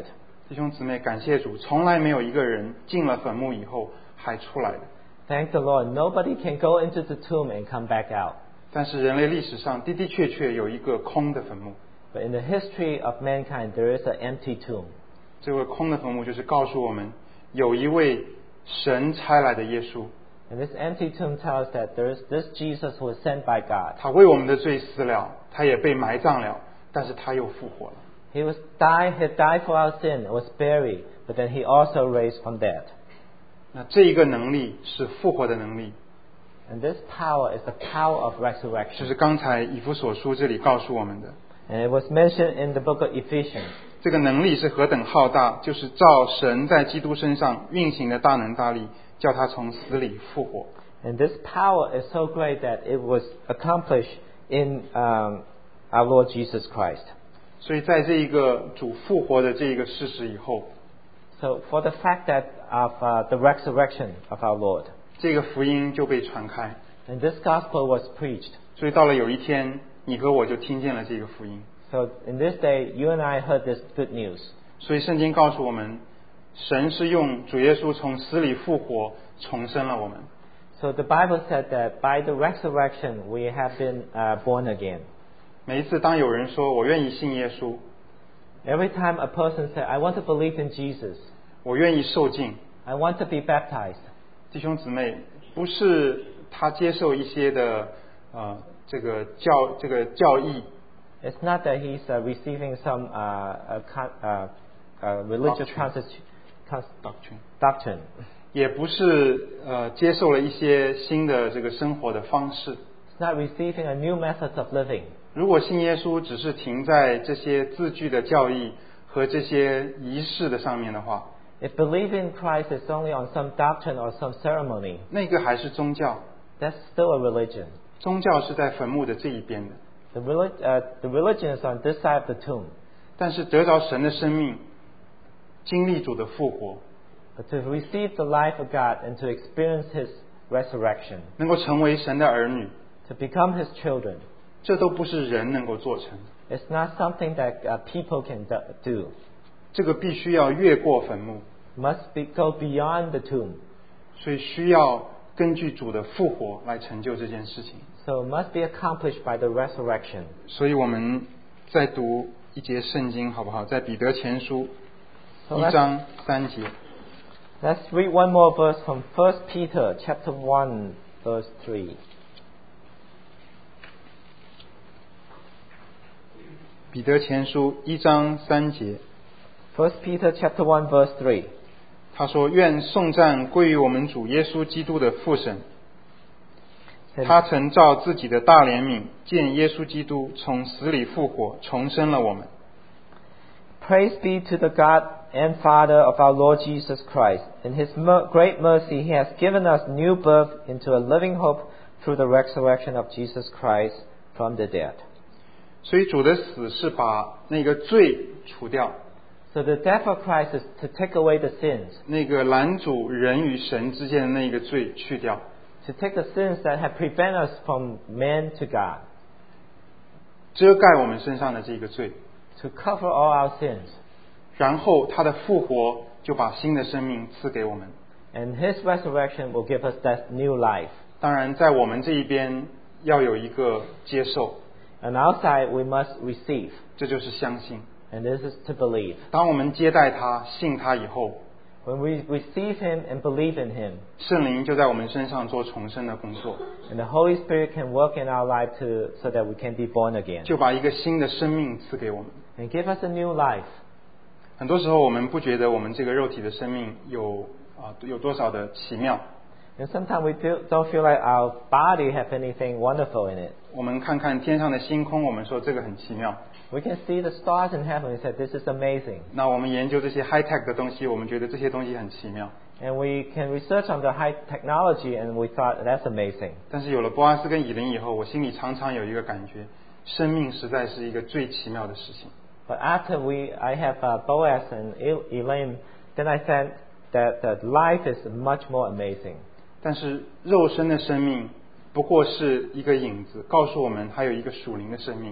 弟兄姊妹，感谢主，从来没有一个人进了坟墓以后还出来的。 Thank the Lord. Nobody can go into the tomb and come back out. 但是人类历史上的的确确有一个空的坟墓。 But in the history of mankind, there is an empty tomb. 这个空的坟墓就是告诉我们，有一位神差来的耶稣。 And this empty tomb tells that there is this Jesus who was sent by God. 他为我们的罪死了，他也被埋葬了，但是他又复活了。 He was died, he died for our sin, was buried, but then he also raised from dead. 那这一个能力是复活的能力。 And this power is the power of 就 resurrection. 是刚才以弗所书这里告诉我们的。 And it was mentioned in the book of Ephesians. 这个能力是何等浩大，就是照神在基督身上运行的大能大力，叫他从死里复活。 And this power is so great that it was accomplished in um, our Lord Jesus Christ. 所以在这一个主复活的这一个事实以后， So for the fact that of uh, the resurrection of our Lord, 这个福音就被传开。 and this gospel was preached. 所以到了有一天，你和我就听见了这个福音。 So in this day, you and I heard this good news. 所以圣经告诉我们，神是用主耶稣从死里复活重生了我们。 So the Bible said that by the resurrection we have been uh, born again. 每一次当有人说我愿意信耶稣， Every time a person said, I want to believe in Jesus, 我愿意受浸， I want to be baptized, 弟兄姊妹，不是他接受一些的呃这个教这个教义， it's not that he's uh, receiving some uh, uh, con- uh, uh, religious Doctrine. constitu- const- doctrine， doctrine. 也不是呃接受了一些新的这个生活的方式。 It's not receiving a new method of living. 如果信耶稣只是停在这些字句的教义和这些仪式的上面的话， If believing in Christ is only on some doctrine or some ceremony, 那个还是宗教。 that's still a religion. 宗教是在坟墓的这一边的， The, relig- uh, the religion is on this side of the tomb. 但是得着神的生命，经历主的复活， But to receive the life of God and to experience His resurrection, 能够成为神的儿女， to become His children, 这都不是人能够做成的。 it's not something that uh, people can do. 这个必须要越过坟墓， Must be, go beyond the tomb. 所以需要根据主的复活来成就这件事情。 So it must be accomplished by the resurrection. 所以我们再读一节圣经好不好？在彼得前书 So 一 let's, 章三节。 let's read one more verse from First Peter chapter one, verse three. 彼得前书一章三节， First Peter chapter one, verse three. 他说：“愿颂赞归于我们主耶稣基督的父神， And 他曾照自己的大怜悯，见耶稣基督从死里复活，重生了我们。 Praise be to the God and Father of our Lord Jesus Christ. In His mer- great mercy, He has given us new birth into a living hope through the resurrection of Jesus Christ from the dead. ” 所以主的死是把那个罪除掉， So the death of Christ is to take away the sins, 那个拦阻人与神之间的那个罪去掉， to take the sins that have prevented us from man to God, 遮盖我们身上的这个罪。 to cover all our sins. 然后他的复活就把新的生命赐给我们。 And His resurrection will give us that new life. 当然，在我们这一边要有一个接受， On our side, we must receive, 这就是相信。 and this is to believe. 当我们接待他、信他以后， When we receive Him and believe in Him, 圣灵就在我们身上做重生的工作， and the Holy Spirit can work in our life to, so that we can be born again, 就把一个新的生命赐给我们。 and give us a new life. 很多时候我们不觉得我们这个肉体的生命有啊有多少的奇妙。 And sometimes we feel, don't feel like our body have anything wonderful in it. 我们看看天上的星空，我们说这个很奇妙。 We can see the stars in heaven and say, this is amazing. 那我们研究这些 high tech 的东西，我们觉得这些东西很奇妙。 And we can research on the high technology, and we thought, that's amazing. 但是有了波阿斯跟以琳以后，我心里常常有一个感觉，生命实在是一个最奇妙的事情。 But after we, I have uh, Boaz and El- Elaine, then I said that, that life is much more amazing. 但是肉身的生命不过是一个影子，告诉我们还有一个属灵的生命。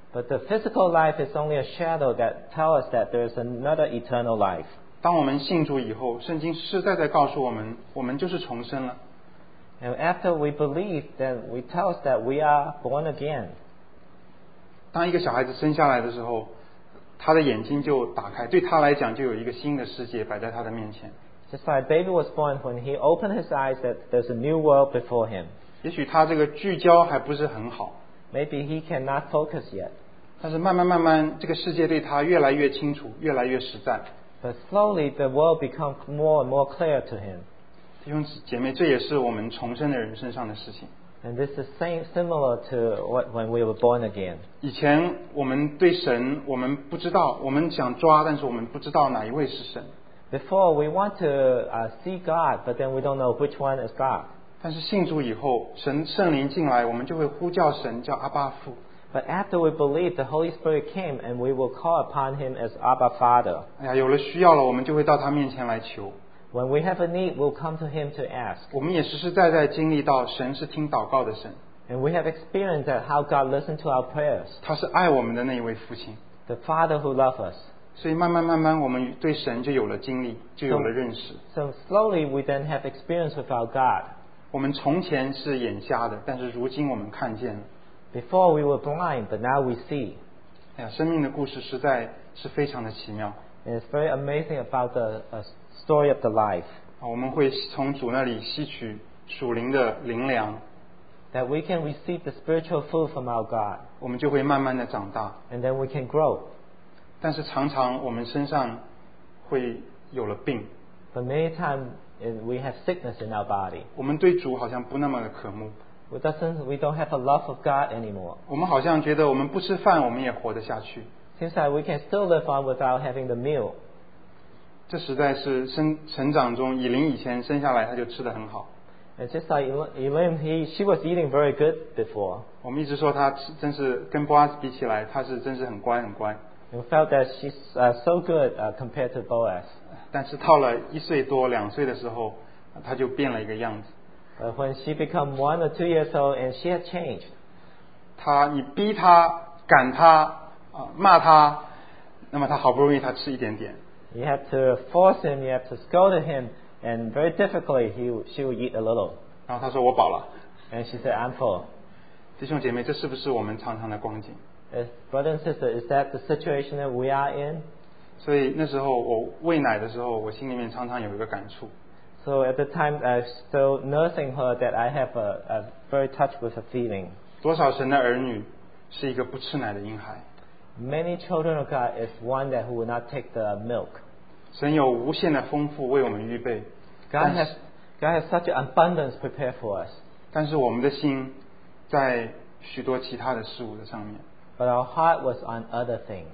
But the physical life is only a shadow that tells us that there is another eternal life. 当我们信主以后，圣经实实在在告诉我们，我们就是重生了。 And after we believe, then we tell us that we are born again. 当一个小孩子生下来的时候，他的眼睛就打开，对他来讲就有一个新的世界摆在他的面前。 Just like baby was born, when he opened his eyes, that there's a new world before him. 也许他这个聚焦还不是很好， Maybe he cannot focus yet. 但是慢慢慢慢，这个世界对他越来越清楚，越来越实在。 But slowly the world becomes more and more clear to him. 弟兄姐妹，这也是我们重生的人身上的事情。 And this is same, similar to what, when we were born again. 以前我们对神，我们不知道，我们想抓，但是我们不知道哪一位是神。 Before we want to uh, see God, but then we don't know which one is God. 但是信主以后，神圣灵进来，我们就会呼叫神叫阿爸父。 But after we believe, the Holy Spirit came and we will call upon Him as Abba Father. 哎呀，有了需要了，我们就会到他面前来求。 When we have a need, we'll come to Him to ask. 我们也实实在在经历到，神是听祷告的神， And we have experienced that how God listened to our prayers. 他是爱我们的那一位父亲。 The Father who loves us. 所以慢慢慢慢，我们对神就有了经历，就有了认识。 So slowly we then have experience with our God. 我们从前是眼瞎的，但是如今我们看见了。 Before we were blind, but now we see. 哎呀，生命的故事实在是非常的奇妙。 And it's very amazing about the uh, story of the life. 啊，我们会从主那里吸取属灵的灵粮， That we can receive the spiritual food from our God. 我们就会慢慢的长大。 And then we can grow. 但是常常我们身上会有了病， But many times uh, we have sickness in our body. 我们对主好像不那么的渴慕， We, doesn't, we don't have a love of God anymore. 我们好像觉得我们不吃饭我们也活得下去。 Seems like we can still live on without having the meal. 这实在是生成长中，以琳以前生下来他就吃得很好。 It's just like Elaine, he, she was eating very good before. 我们一直说他吃真是跟波阿斯比起来，他是真是很乖很乖。 We felt that she's uh, so good uh, compared to Boaz. 但是到了一岁多、两岁的时候，他就变了一个样子。 But when she became one or two years old, and she had changed. 他你逼他、赶他、啊骂他，那么他好不容易他吃一点点。 You have to force him, you have to scold at him, and very difficultly he, she would eat a little. 然后他说我饱了。 And she said, I'm full. 弟兄姐妹，这是不是我们常常的光景？ As brother and sister, is that the situation that we are in? 所以那时候我喂奶的时候，我心里面常常有一个感触。 So at the time I was still nursing her, that I have a, a very touched with a feeling. 多少神的儿女是一个不吃奶的婴孩？ Many children of God is one that who will not take the milk. 神有无限的丰富为我们预备， God has, God has such an abundance prepared for us. 但是我们的心在许多其他的事物的上面。 But our heart was on other things.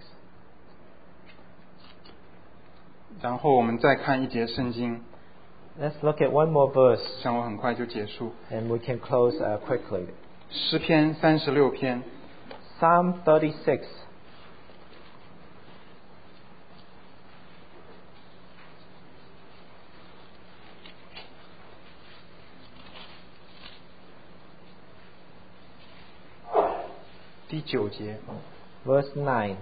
然后我们再看一节圣经， Let's look at one more verse, 想我很快就结束。 and we can close uh, quickly. 诗篇三十六篇 Psalm thirty-six. 第九节， Verse nine.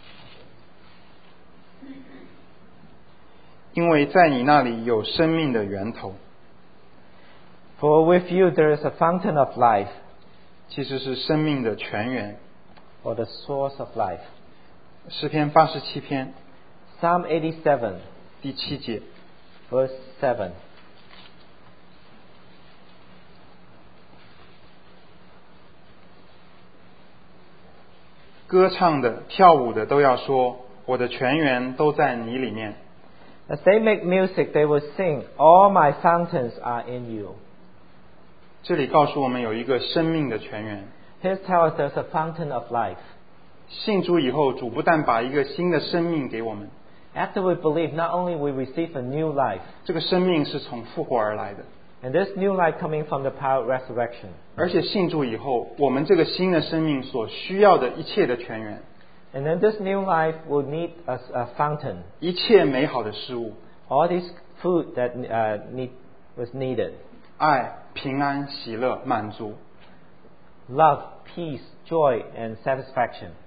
因为在你那里有生命的源头， For with you there is a fountain of life, 其实是生命的泉源。 or the source of life. 诗篇八十七篇 Psalm eighty-seven, 第七节， verse seven. 歌唱的、跳舞的都要说，我的泉源都在你里面。 As they make music, they will sing, all my fountains are in you. 这里告诉我们有一个生命的泉源。 Here tells us there's a fountain of life. 信主以后，主不但把一个新的生命给我们， After we believe, not only we receive a new life, 这个生命是从复活而来的， and this new life coming from the power of resurrection. 而且信主以后，我们这个新的生命所需要的一切的泉源， And then this new life will need a, a fountain. 一切美好的事物， All this food that uh, need, was needed. 爱、平安、喜乐、满足， Love, peace, joy, and satisfaction.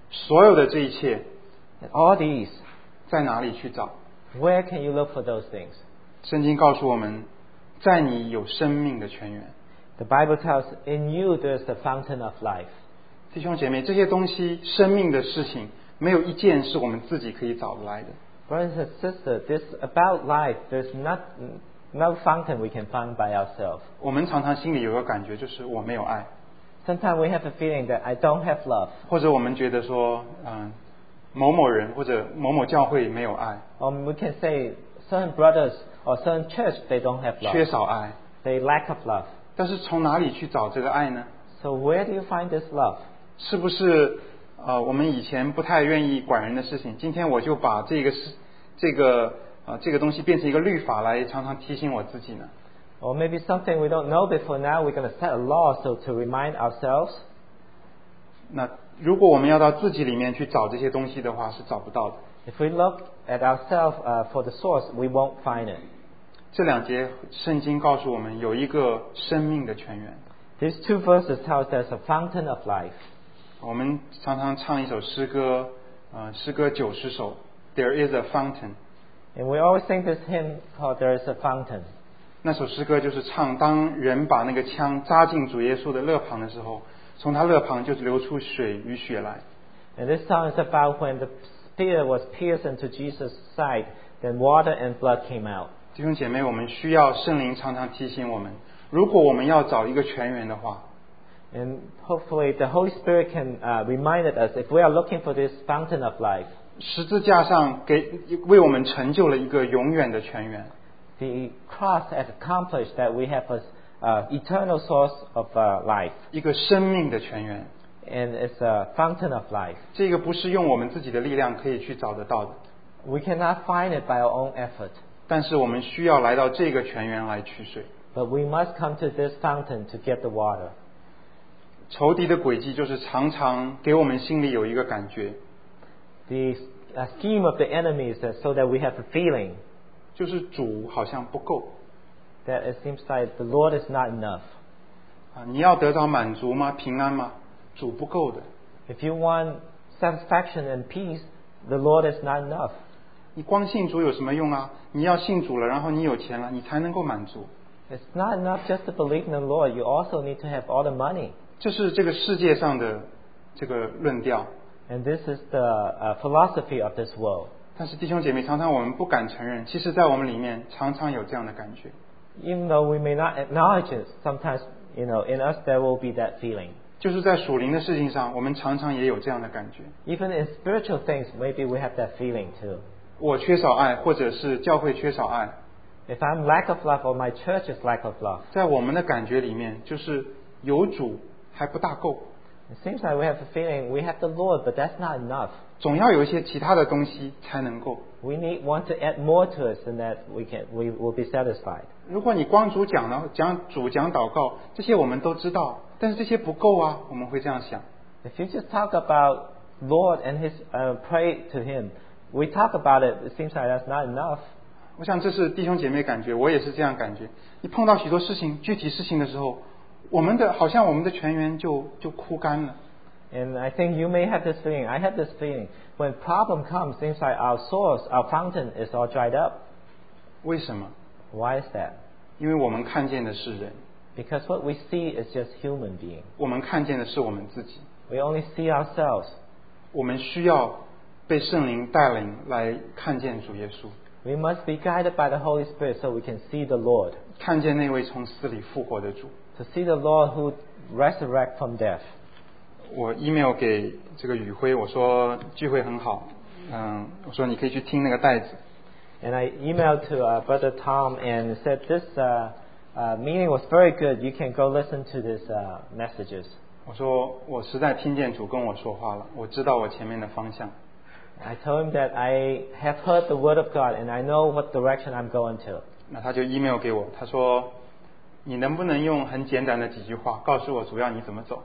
所有的这一切 And all these, 在哪里去找？ where can you look for those things? 圣经告诉我们，在你有生命的泉源。 The Bible tells, in you there is the fountain of life. 弟兄姐妹，这些东西生命的事情，没有一件是我们自己可以找得来的。 Brothers and sisters, this about life, there's not no fountain we can find by ourselves. 我们常常心里有个感觉，就是我没有爱， Sometimes we have a feeling that I don't have love. 或者我们觉得说，嗯，某某人或者某某教会没有爱， Or we can say certain brothers or certain church, they don't have 缺 love. 少爱。 They lack of love. 但是从哪里去找这个爱呢？ So where do you find this love? 是不是呃，我们以前不太愿意管人的事情，今天我就把这个事、这个呃这个东西变成一个律法来常常提醒我自己呢？ Or maybe something we don't know before now, we're going to set a law so to remind ourselves. 那如果我们要到自己里面去找这些东西的话，是找不到的。 If we look at ourselves uh, for the source, we won't find it. 这两节圣经告诉我们，有一个生命的泉源。 These two verses tell us there's a fountain of life. 我们常常唱一首诗歌，呃，诗歌九十首 ，There is a fountain。 And we always sing this hymn called There is a Fountain. 那首诗歌就是唱，当人把那个枪扎进主耶稣的肋旁的时候，从他肋旁就流出水与血来。 And this song is about when the spear was pierced into Jesus' side, then water and blood came out. 弟兄姐妹，我们需要圣灵常常提醒我们，如果我们要找一个泉源的话， And hopefully the Holy Spirit can uh, remind us if we are looking for this fountain of life. 十字架上给为我们成就了一个永远的泉源。 The cross has accomplished that we have an uh, eternal source of uh, life. 一个生命的泉源， And it's a fountain of life. 这个不是用我们自己的力量可以去找得到的， We cannot find it by our own effort. 但是我们需要来到这个泉源来取水。 But we must come to this fountain to get the water. 仇敌的诡计就是常常给我们心里有一个感觉， The uh, scheme of the enemy is that so that we have a feeling 就是主好像不够 that it seems like the Lord is not enough. 啊！你要得到满足吗？平安吗？主不够的。 If you want satisfaction and peace, the Lord is not enough. 你光信主有什么用啊？你要信主了，然后你有钱了，你才能够满足。 It's not enough just to believe in the Lord. You also need to have all the money. 这是这个世界上的这个论调。 And this is the uh, philosophy of this world. 但是弟兄姐妹，常常我们不敢承认，其实在我们里面常常有这样的感觉。 Even though we may not acknowledge it, sometimes, you know, in us there will be that feeling. 就是在属灵的事情上，我们常常也有这样的感觉。 Even in spiritual things, maybe we have that feeling too. 我缺少爱，或者是教会缺少爱， If I'm lack of love or my church is lack of love, 在我们的感觉里面，就是有主还不大够， it seems like we have a feeling we have the Lord, but that's not enough. 总要有一些其他的东西才能够。 We need want to add more to us, and that we can we will be satisfied. 如果你光主讲了讲主讲祷告，这些我们都知道，但是这些不够啊，我们会这样想。 If you just talk about Lord and His uh, pray to Him, we talk about it. It seems like that's not enough. 我想这是弟兄姐妹感觉，我也是这样感觉。你碰到许多事情、具体事情的时候，我们的好像我们的泉源就就枯干了。 And I think you may have this feeling. I have this feeling. When problem comes, it seems like our source, our fountain is all dried up. 为什么？ Why is that? 因为我们看见的是人， Because what we see is just human being. 我们看见的是我们自己， We only see ourselves. 我们需要被圣灵带领来看见主耶稣， We must be guided by the Holy Spirit so we can see the Lord. 看见那位从死里复活的主。 To see the Lord who resurrect from death. 我 email 给这个宇辉，我说聚会很好，嗯，我说你可以去听那个带子。 And I emailed to uh, Brother Tom and said this uh, uh, meeting was very good. You can go listen to these uh, messages. 我说我实在听见主跟我说话了，我知道我前面的方向。 I told him that I have heard the word of God and I know what direction I'm going to. 那他就 email 给我，他说你能不能用很简短的几句话告诉我主要你怎么走？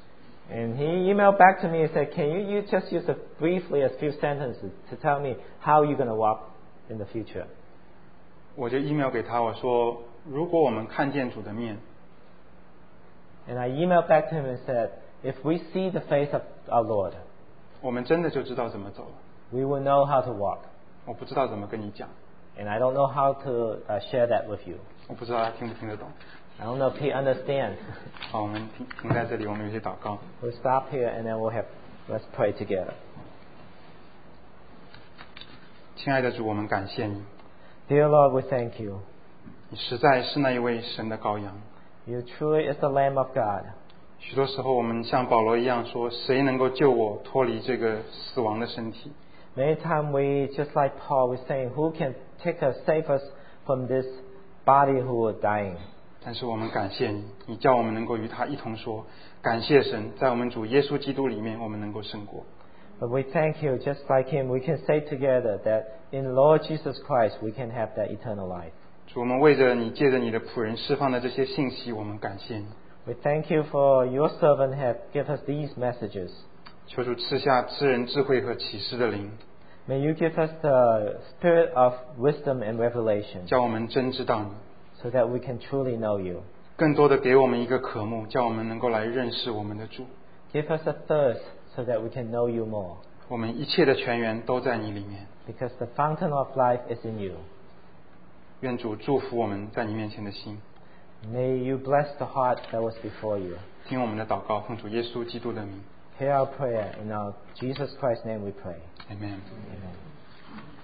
And he emailed back to me and said, can you, you just use a briefly a few sentences to tell me how you're going to walk in the future? 我就 email 给他，我说如果我们看见主的面， And I emailed back to him and said, if we see the face of our Lord, 我们真的就知道怎么走了。 we will know how to walk. 我不知道怎么跟你讲， And I don't know how to uh, share that with you. 我不知道他听不听得懂。 I don't know if he understands. 好，我们停停在这里，我们有些祷告。 We'll stop here and then we'll have, let's pray together. 亲爱的主，我们感谢你， Dear Lord, we thank you. 你实在是那一位神的羔羊。 You truly is the Lamb of God. 许多时候，我们像保罗一样说：“谁能够救我脱离这个死亡的身体？” Many times we, just like Paul, we're saying, who can take us, save us from this body who are dying? 但是我们感谢你，你叫我们能够与他一同说：“感谢神，在我们主耶稣基督里面，我们能够胜过。” But we thank you, just like him, we can say together that in Lord Jesus Christ we can have that eternal life. 主，我们为着你借着你的仆人释放的这些信息，我们感谢你。 We thank you for your servant have given us these messages. 求主赐下知人智慧和启示的灵， May you give us the spirit of wisdom and revelation 叫我们真知道你。 so that we can truly know you. 更多的给我们一个渴慕，叫我们能够来认识我们的主。 Give us a thirst so that we can know you more. 我们一切的泉源都在你里面。 Because the fountain of life is in you. 愿主祝福我们在你面前的心。 May you bless the heart that was before you. 听我们的祷告，奉主耶稣基督的名。 Hear our prayer. In our Jesus Christ's name we pray. Amen. Amen.